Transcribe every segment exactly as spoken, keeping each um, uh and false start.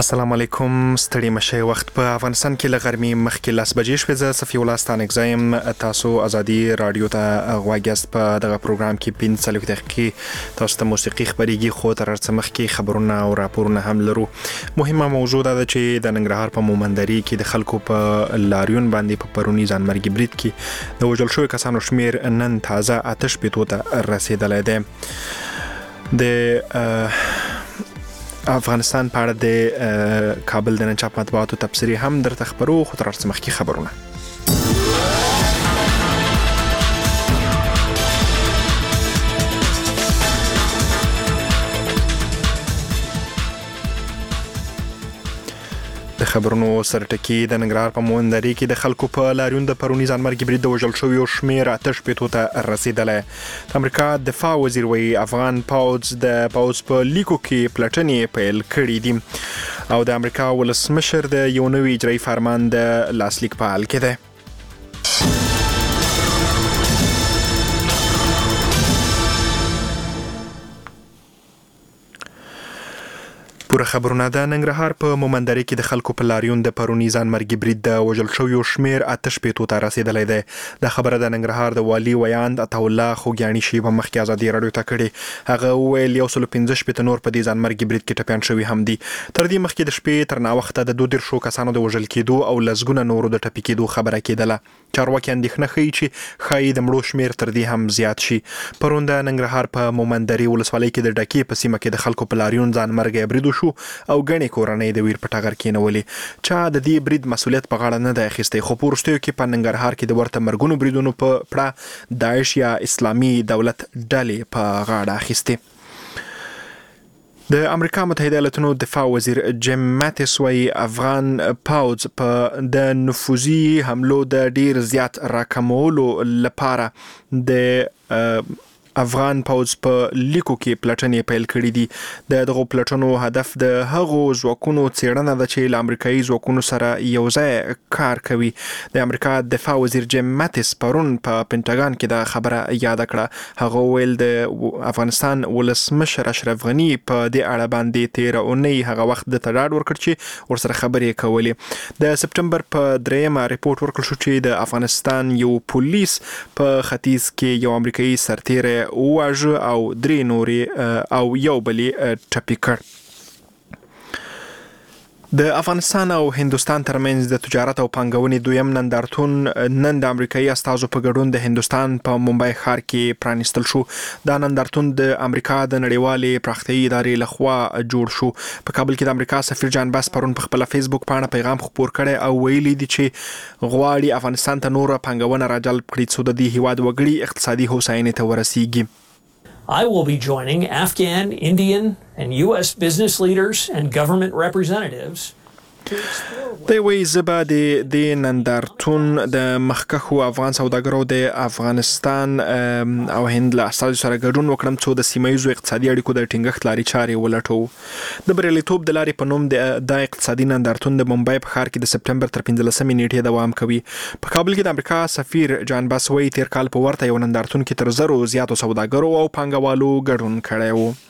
السلام علیکم. ستړي مشه وخت په افغانستان کې لغرمي مخکې لاس بجې شوې. زه صفي الله ستانه اگزایم تاسو ازادي رادیو ته غواګست په دغه پروګرام کې پنځه دقیقې تاسو ته موسیقي خبريږي خو تر څه مخکې خبرونه او راپورونه هم لرو. مهمه موضوع ده چې د ننګرهار په مومندري کې د خلکو په لاریون باندې په پرونی ځانمرګي برید کې د وژل شوی کسانو شمیر نن تازه آتش پېټو ته رسیدلی دی. د افغانستان په اړه د کابل د نن چاپ مطبوعاتو تبصرې هم درته خبرو خو تر څه مخکې خبرونه. د خبرونو سرټکی د ننګرهار په مومندري کې د خلکو په لاریون د پرونی ځانمرګي برید د وژل شویو شمیر آتش پېټو ته رسیدلی. د امریکا دفاع وزیر وایي افغان پوځ د پوځ په لیکو کې پلټنې پیل کړي دي او د امریکا ولسمشر د یو نوي اجرایي فرمان د لاسلیک په حال کې دی. پوره خبرونه د ننګرهار په مومندري کې د خلکو په لاریون د پرونی ځانمرګي برید د وژل شویو شمیر آتش پېټو ته رسیدلی دی. د خبره د ننګرهار د والي ویاند عطاالله خوږیاڼي شیبه مخکې ازادي رادیو ته کړې. هغه وویل یو سل پنځه شپېته نور په دې ځانمرګي برید کې ټپیان شوي هم دي. تر دې مخکې د شپې تر ناوخته د دوه دېرشو کسانو د وژل کېدو او لسګونه نورو د ټپي کېدو خبره کېدله. چارواکي اندېښنه ښیي چې ښایي د مړو شمیر تر دې هم زیات شي. پرون د ننګرهار په مومندري ولسوالۍ کې د ډکې په سیمه کې د خلکو په لاریون ځانمرګي برید وشو او غني کورنۍ د ویر په ټغر کې نولې. چا د دې برید مسولیت په غاړه نه دی اخیستی خو په وروستیو کې په ننګرهار کې د ورته مرګونو بریدونو په پړه داعش یا اسلامي دولت ډلې په غاړه اخیستي. د امریکا متحده ایالاتونو دفاع وزیر جیم ماتیس وايي افغان پوځ په د نفوذي حملو د ډیر زیات راکمولو لپاره د افغان پوځ په لیکو کې پلټنې پیل کړې دي. د دغو پلټنو هدف د هغو ځواکونو څېړنه ده چې له امریکایي ځواکونو سره یو ځای کار کوي. د امریکا دفاع وزیر جیم ماتیس پرون په پینټاګان کې دا خبره یاد کړه. هغه ویل د افغانستان ولسمشر اشرف غني په دې اړه باندې تیر اونۍ هغه وخت د تډاډ ورکړ چې ورسره خبرې کولې. د سپټمبر په دریمه ریپورت ورکړل شو چې د افغانستان یو پولیس په ختیځ کې یو امریکایي سرتیری واژه او درې نورې او یو بلې ټپي کړ. د افغانستان او هندوستان ترمنځ د تجارت او پانګونې دویم نندارتون نن د امریکایي استازو په ګډون د هندوستان په ممبئی ښار کې پرانیستل شو. دا نندارتون د امریکا د نړیوالې پراختیایي ادارې لخوا جوړ شو. په کابل کې د امریکا سفیر جان باس پرون په خپل فیسبوک پاڼه پیغام خپور کړی او ویلي دي چې غواړي افغانستان ته نور پانګونه راجلب کړي څو د دې هیواد وګړي اقتصادي هوساینې ته ورسیږي. I will be joining Afghan, Indian, and U S business leaders and government representatives. دی وایي زه به د دې نندارتون د مخکښو افغان سوداګرو د افغانستان او هند له استازو سره ګډون وکړم څو د سیمه ییزو اقتصادي اړیکو د ټینګښت لارې چارې ولټوو. د بریالیتوب د لارې په نوم د اقتصادي نندارتون د ممبئی په ښار کې د سپټمبر تر پنځلسمې نیټې دوام کوي. په کابل کې د امریکا سفیر جان باس وایي تیر کال په ورته یو نندارتون کې تر زرو زیاتو سوداګرو او پانګوالو ګډون کړی و.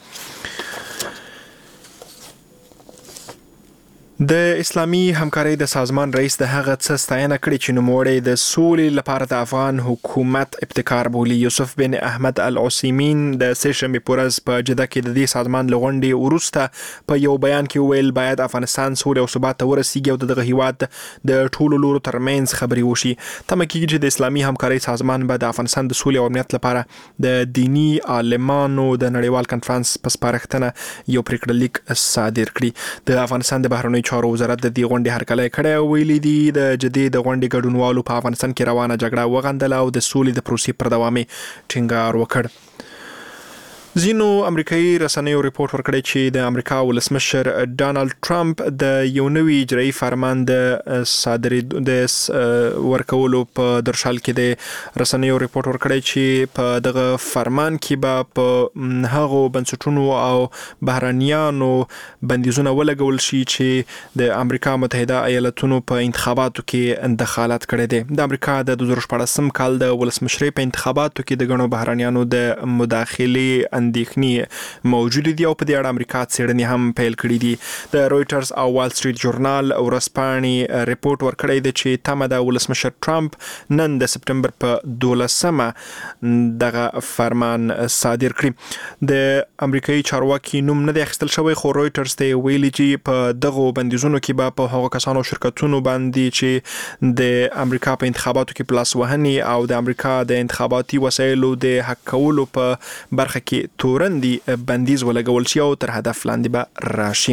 د اسلامي همکارۍ د سازمان رئیس د هغه څه ستاینه کړې چې نوموړی د سولې لپاره د افغان حکومت ابتکار بولي. یوسف بن احمد العثیمین د سه شنبې په ورځ په جده کې د دې سازمان له غونډې وروسته په یو بیان کې ویل باید افغانستان سولې او ثبات ته ورسیږي او دغه هیواد د ټولو لورو ترمنځ خبرې وشي. تمه کېږي چې د اسلامي همکارۍ سازمان به د افغانستان د سولې او امنیت لپاره د دینی عالمانو د نړیوال کنفرانس په سپارښتنه یو پریکړه لیک صادر کړي. د افغانستان د بهرنیو چارو وزارت د دې غونډې هرکلی کړی او ویلي دي د جدې د غونډې ګډونوالو په افغانستان کې روانه جګړه وغندله او د سولې د پروسې پر دوام یې ټینګار وکړ. ځینو امریکایي رسنیو ریپورت ورکړی چې د امریکا ولسمشر ډانلډ ټرمپ د یو نوي اجرایي فرمان د صادرې د ورکولو په درشل کې د رسنیو ریپورت ورکړی چې په دغه فرمان کې به په هغو بنسټونو او بهرنیانو بندیزونه ولګول شي چې د امریکا متحده ایالاتونو په انتخاباتو کې دخالت کړی دی. د امریکا د دوه زره شپاړسم کال د ولسمشرۍ په انتخاباتو کې د ګڼو بهرنیانو د مداخلې اندېښنې موجود دي او په دې اړه امریکا څېړنې هم پیل کړې دي. د رويټرز او وال سټریټ جورنال ورځپاڼې ریپورت ورکړی دی چې تمه د ولسمشر ټرمپ نن د سپټمبر په دولسمه دغه فرمان صادر کړي. د امریکایي چارواکي نوم نه دی اخیستل شوی خو رويټرز ته ویلي چې په دغه بندیزونو کې به په هغو کسانو شرکتونو باندې چې د امریکا په انتخاباتو کې پلاس وهنې او د امریکا د انتخاباتي وسایلو د حق کولو په برخه کې تورندي بندیز ولګول شي او تر هدف لاندې به راشي.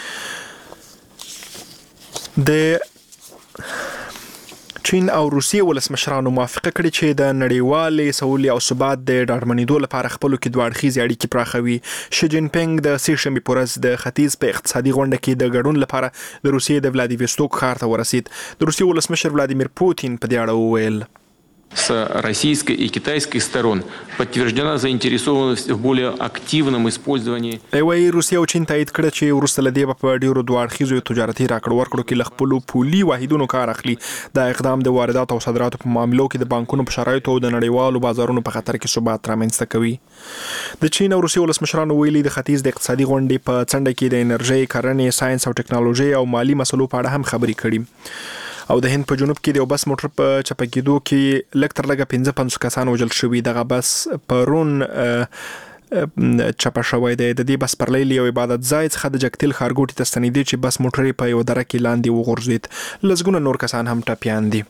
د چین او روسیې ولسمشرانو موافقه کړې چې د نړیوالې سولې او ثبات د ډاډمنېدو لپاره خپلو کې دوه اړخیزې اړیکې پراخوي. شي جین پینګ د سې شنبې په ورځ د ختیځ په اقتصادي غونډه کې د ګډون لپاره د روسیې د ولادیوستوک ښار ته ورسید. د روسیې ولسمشر ولادیمیر پوتین په دې اړه وویل: с российской и китайской сторон подтверждена заинтересованность в более активном использовании. ایوای روسیا او چین تایید کړ چې وروسته لدی په ډیرو دوه اړخیزو تجارتي راکړو ورکړو کې لخپلو پولي واحدونو کار اخلي. دا اقدام د واردات او صادراتو په معاملو کې د بانکونو په شرایطو او د نړیوالو بازارونو په خطر کې ثبات رامنځته کوي. د چین او روسیې ولسمشرانو ویلي د ختیځ د اقتصادي غونډې په څنډه کې د انرژي، کرنې، ساينس او ټکنالوژي او مالی مسلو په اړه هم خبرې کړي. او د هند په جنوب کې د یو بس موټر په چپه کېدو کې لږ تر لږه پنځه پنځوس کسان وژل شوي. دغه بس پرون چپه شوی دی. د دې بس پر لیل یو عبادت ځای څخه د جګتیل ښارګوټي ته ستنېدی چې بس موټر په یو دره کې لاندې وغورځید. لسګونه نور کسان هم ټپیان دي.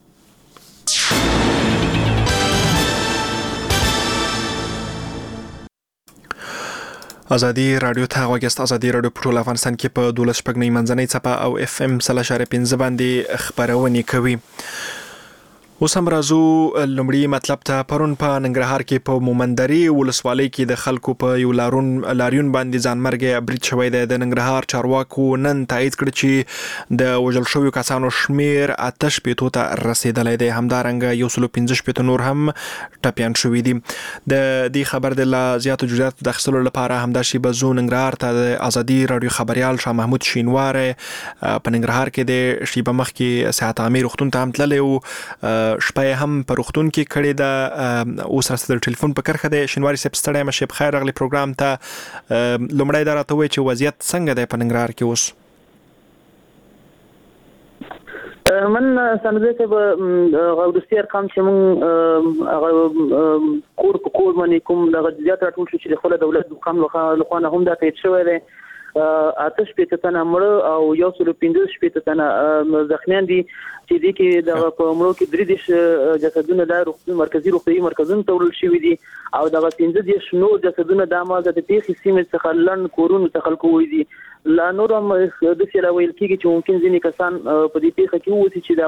ازادي رادیو ته غوږیاست. ازادي رادیو په ټول افغانستان کې په دولس شپږ منځنۍ څپه او اف ام سل اشاریه پنځه باندې خبرونه کوي. اوس هم راځو لومړی مطلب ته. پرون په ننګرهار کې په مومندري ولسوالۍ کې د خلکو په یو لارون لاریون باندې ځانمرګي برید شوی دی. د ننګرهار چارواکو نن تایید کړ چې د وژل شویو کسانو شمیر اته شپېتو ته رسیدلی دی. همدارنګه یو سل پنځه شپېته نور هم ټپیان شوي دي. د دې خبر د لا زیاتو جزئیاتو د اخیستلو لپاره همداشي بزو ننګرهار ته د ازادي رادیو خبريال شاه محمود شینواره په ننګرهار کې د شیبه مخ کې صحت عامه روغتون ته هم تللی او شپه هم په روغتون کې کړې ده. اوس راته د ټلیفون په کرخه ده. شینواري صاحب ستړی مشه، بخیر راغلی پروګرام ته. لومړی دا راته وایي چې وضعیت څنګه دی په ننګرهار کې اوس؟ من سندې ته غوډستي ارقام چې مون هغه کور په کور باندې کوم د زیات راټول شو چې خپل دولت د قام لخوا نه هم دا تایید شوی دی. آتش شپېته تنه مړه او یو سل پنځه شپېته تنه زخمیان دي چې دې کې د په مړو کې درې دیش جسدونه د روغتي مرکزي روغتي مرکزونو ته وړل شوي دي او دغه پنځه دیش نور جسدونه د مازه د پیښې سیمې څخه لن کورونو ته خلکو وې دي. لا نور هم د سیلا ویل کېږي چې ممکن ځینې کسان په دې پیښه کې ووسی چې دا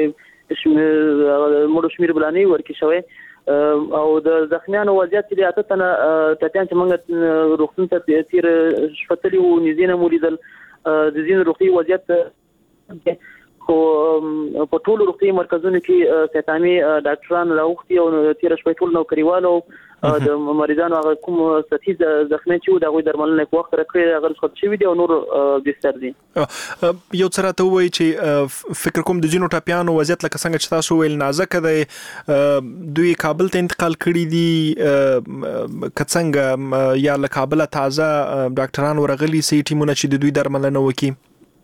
غوي مړو شمیر بلانې ورکې شوی او د زخمیانو وضعیت چې اته تنه ټپیان چې موږ روغتون ته تیر شپتلی او نزینه مولیدل د زین روغتي وضعیت خو په ټولو روغتي مرکزونو کې ستامي ډاکټران راوختي او تیر شپه ټول نو کریوالو د مریضانو هغه کوم سطحي زخمی چې د غوي درملنه په وخت راکړي هغه خط شوی دي او نور بستر دي. یو څه راته وایي چې فکر کوم د جنو ټاپیانو وضعیت لکه څنګه چې تاسو ویل نازک دی. دوی کابل ته انتقال کړي دي که څنګه یا له کابل تازه ډاکټران ورغلي سي ټیمونه چې د دوی درملنه وکړي؟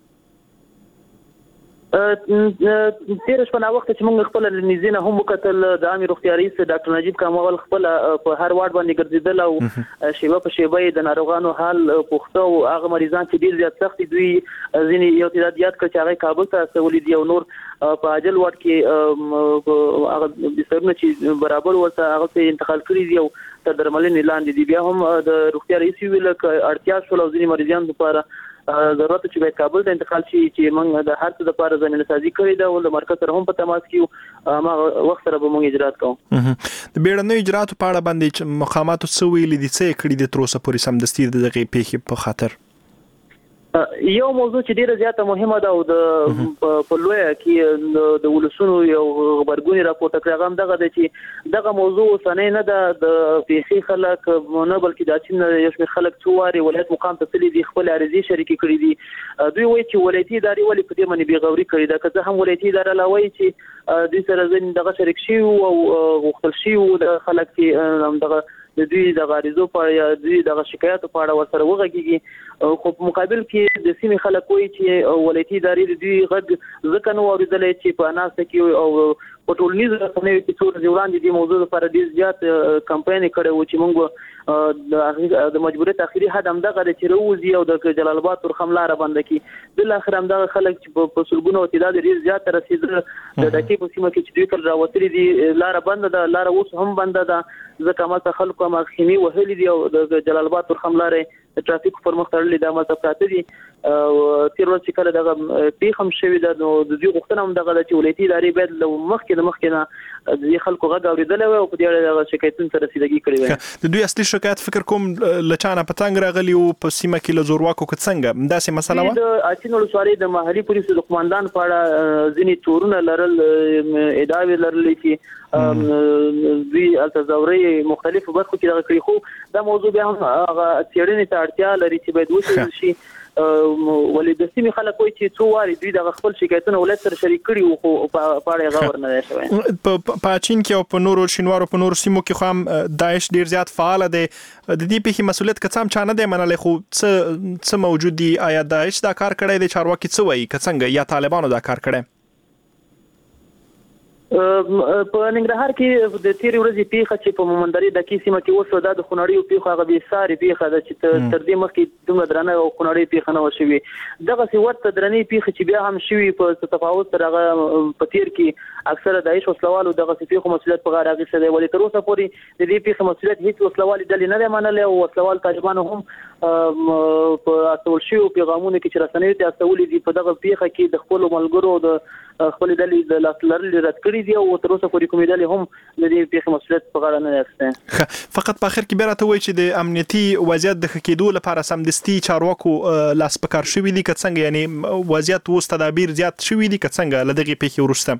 تیر شپه نا وخت چې موږ خپل نزینه هم وکتل د عامه روغتیا رئیس ډاکټر نجیب کاموال خپل په هر وارډ باندې ګرځیدل او شیبه په شیبه د ناروغانو حال پوښتنه او هغه مریضان چې ډیر زیات سخت دوی ځینې یو تعداد یاد کړ چې هغه کابل ته سولې دي او نور په عاجل وارډ کې هغه بسترونه چې برابر ورته هغه ته انتقال کړی دي او تر درملنې لاندې دي. بیا هم د روغتیا رئیس ویل ک اړتیا شول او ځینې مریضان لپاره ضرورت چې باید کابل ته انتقال شي چې موږ د هر څه لپاره زمينه سازي کړې ده او د مرکز سره هم په تماس کې ما وخت سره به موږ اجرات کوو. د بیړنیو اجراتو په اړه باندې مقاماتو څه ویلي دي څه کړي دي تر اوسه پورې سمدستي د دغه پیښې په خاطر؟ یو موضوع چې ډیره زیاته مهمه ده او د په لوی کې د ولسونو یو خبرګونی راپورته کړی هغه دغه د چې دغه موضوع سنې نه ده د پیښې خلک نه بلکې د چین یو شمېر خلک څواري ولایت مقام ته تللي دي خپل عریضې شریکې کړې دي. دوی وایي چې ولایتي ادارې ولې په دې باندې بېغوري کړې ده که څه هم ولایتي اداره لا وایي چې دوی سره ځین دغه شریک شي او غوښتل شي او د خلک چې دغه د دوی د غاریزو په یا دوی د شکایتو په اړه ورسره وغږیږي خو په مقابل کې د سیمې خلک وایي چې ولایتي ادارې د دوی غږ ځکه نو اورېدلی چې په ناسته کې او په ټولنیزو رسنیو کې څو ورځې وړاندې دې موضوع لپاره ډېر زیات کمپاین کړی و چې موږ د مجبوریت اخري حد همدغه دی چې راوځي او د جلال آباد تورخم لاره بنده کړي بالاخره همدغه خلک چې په سلګونو او تعداد ډېر زیات رسېدل د ډکې په سیمه کې چې دوی کله راوتلي دي لاره بنده ده لاره اوس هم بنده ده ځکه همالته خلکو هم خیمې وهلي دي او د جلال آباد تورخم لارې د ترافیک پر مخ تړلې ده همالته پراته دي تېر ورځ چې کله دغه پیښه هم شوې ده نو د دوی غوښتنه هم دغه ده چې ولایتي ادارې باید له مخکې د مخکې نه د دې خلکو غږ اورېدلی وای او په دې اړه دغه شکایتونو ته رسیدګي کړې وای. د دوی اصلي شکایت فکر کوم له چا نه په تنګ راغلي و په سیمه کې له زورواکو که څنګه داسې مسله وه؟ د اچین ولسوالۍ د محلي پولیسو د قوماندان په اړه ځینې تورونه لرل ادعاوې لرلې چې دوی التزاوري مختلفو برخو کې دغه کړي خو دا موضوع بیا هم هغه څېړنې ته اړتیا لري چې باید وڅېړل شي ولې د سیمې خلک وایي چې څو وارې دوی دغه خپل شکایتونه ولایت سره شریک کړي وو خو په اړه یې غور نه دی شوی. په اچین کې او په نورو شینوارو په نورو سیمو کې خو هم داعش ډېر زیات فعاله دی د دې پیښې مسؤلیت که څه هم چا نه دی منلی خو څه څه موجود دي آیا داعش دا کار کړی دی چارواکي څه وایي که څنګه یا طالبانو دا کار کړی؟ په ننګرهار کې د تیرې ورځې پیښه چې په مومندرې د کې سیمه کې وشوه دا د خونړیو پیښو هغه بې سارې پیښه ده چې تر دې مخکې دومره درنه او خونړۍ پیښه نه وه شوې دغسې ورته درنې پیښې چې بیا هم شوي په تفاوت سره هغه په تیر کې اکثره داعش وسلوالو دغسې پیښو مسؤلیت په غاړه اخیستی دی ولې تر اوسه پورې د دې پیښې مسؤلیت هېڅ وسلوالې ډلې نه دی منلی او وسلوال طالبانو هم په استول شویو پیغامونو کې چې رسنیو ته استولي دي په دغه پیښه کې د خپلو ملګرو او د خپلې ډلې د لاس لرلې رد کړي دي او تر اوسه پورې کومې ډلې هم د دې پیښې مسؤلیت په غاړه نه دی اخیستی. فقط په اخر کې بیا راته وایي چې د امنیتي وضعیت د ښه کېدو لپاره سمدستي چارواکو لاس په کار شوي دي که څنګه یعنې وضعیت اوس تدابیر زیات شوي دي که څنګه له دغې پیښې وروسته؟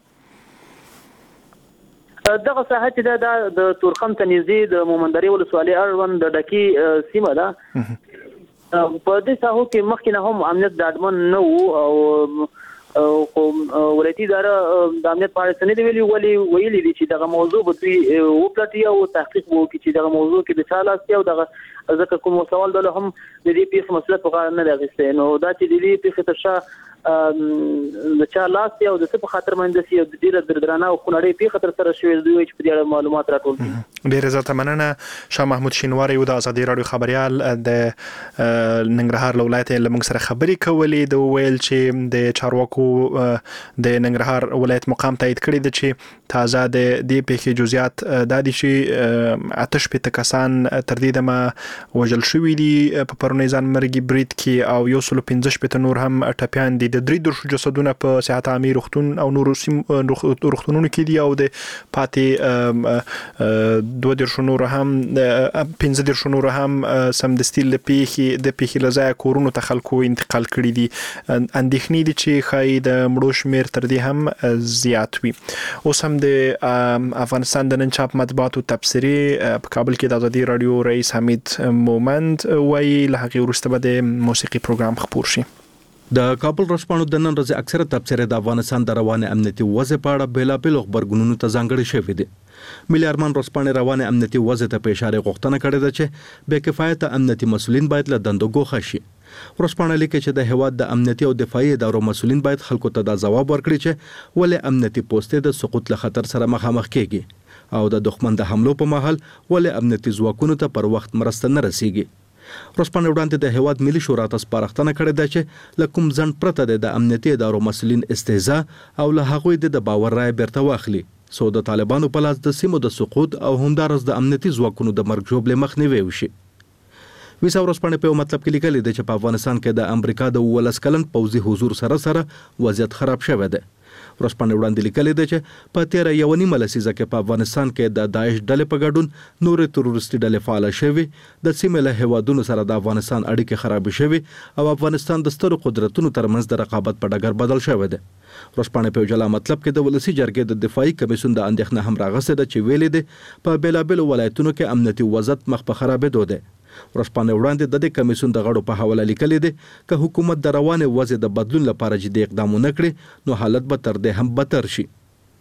دغه ساحه چې دا د تورخم ته نږدې د مومندرې ولسوالۍ اړوند د ډکې سیمه ده په دې ساحو کې مخکې نه هم امنیت ډاډمن نه و او خو ولایتي اداره د امنیت په اړه څه نه دي ویلي ولې ویلي دي چې دغه موضوع به دوی وپلټي او تحقیق به وکړي چې دغه موضوع کې د چا لاس دی او دغه ځکه کوم سوال ډله هم د دې پیښې مسؤلیت په غاړه نه دی اخیستی نو دا چې د دې پیښې تر شا د چا لاس دی او د څه په خاطر باندې سي او د ډېره درنه او خونړۍ پیښه تر سره شوې دوی چې په دې اړه معلومات راټول کړي. ډېره زیاته مننه. شاه محمود شینواری د ازادي راډیو خبريال د ننګرهار له ولایته له موږ سره خبرې کولې د ویل چې د چارواکو د ننګرهار ولایت مقام تایید کړی دی چې تازه د دې پیښې جزئیات د دې شي آتش په تکسان تر دې دمه وژل شوې دي په پرونی ځان مرګي برید کې او یو سل پنځه شپېته نور هم ټپیان دي د درې درشو جسدونه په صحت عامه روغتون او نورو روغتونونو کې دي او د پاتې دوه درشو نور هم پنځه درشو نور هم سمدستي له پیښې د پیښې له ځایه کورونو ته خلکو انتقال کړي دي اندېښنې دي چې ښایي د مړو شمېر تر دې هم زیات وي. اوس هم د افغانستان د نن چاپ مطبوعاتو تبصرې په کابل کې د ازادي راډیو رئیس حمید مومند وایي له هغې وروسته به د موسیقي پروګرام خپور شي. د کابل ورځپاڼو د نن ورځې اکثره تبصرې د افغانستان د روانې امنیتي وضع په اړه بېلابېلو غبرګونونو ته ځانګړې شوې دي. ملي ارمان ورځپاڼې روانې امنیتي وضع ته په اشاره غوښتنه کړې ده چې بې کفایته امنیتي مسؤلین باید له دندو ګوښه شي. ورځپاڼه لیکي چې د هیواد د امنیتي او دفاعي ادارو مسؤلین باید خلکو ته دا ځواب ورکړي چې ولې امنیتي پوستې د سقوط له خطر سره مخامخ کیږي او د دښمن د حملو په مهال ولې امنیتي ځواکونو ته پر وخت مرسته نه رسیږي. ورځپاڼې وړاندې د هیواد ملي شورا ته سپارښتنه کړې ده چې له کوم ځنډ پرته د امنیتي ادارو مسؤلین استهزاء او له هغوی د باور رایې بیرته واخلي څو د طالبانو په لاس د سیمو د سقوط او همدارس د امنیتي ځواکونو د مرګ ژوبلې مخنیوی وشي. ویسا ورځپاڼې په یو مطلب کې لیکلي ده چې په افغانستان کې د امریکا د اوولس کلن پوځي حضور سره سره وضعیت خراب شوی دی. ورځپاڼې وړاندې لیکلي ده چې په تیره یوه نیمه لسیزه کې په افغانستان کې د داعش ډلې په ګډون نورې تروریستي ډلې فعاله شوې د سیمې له هیوادونو سره د افغانستان اړیکې خرابې شوې او افغانستان د سترو قدرتونو ترمنځ د رقابت په ډګر بدل شوی دی. ورځپاڼې په یو جلا مطلب کې د ولسي جرګې د دفاعي کمیسیون د اندېښنه هم راغستې ده چې ویلې ده په بېلابېلو ولایتونو کې امنیتي وضعیت مخ په خرابېدو دی. ورځپاڼې وړاندې د دې کمیسیون د غړو په حواله لیکلي دي که حکومت د روانې وضع د بدلون لپاره جدي اقدام ونه کړي نو حالت به تر دې هم بدتر شي.